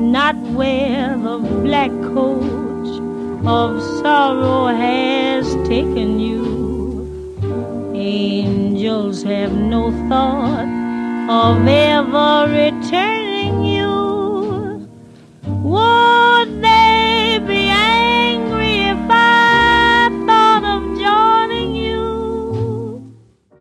not where the black coach of sorrow has taken you. Angels have no thought of ever returning you.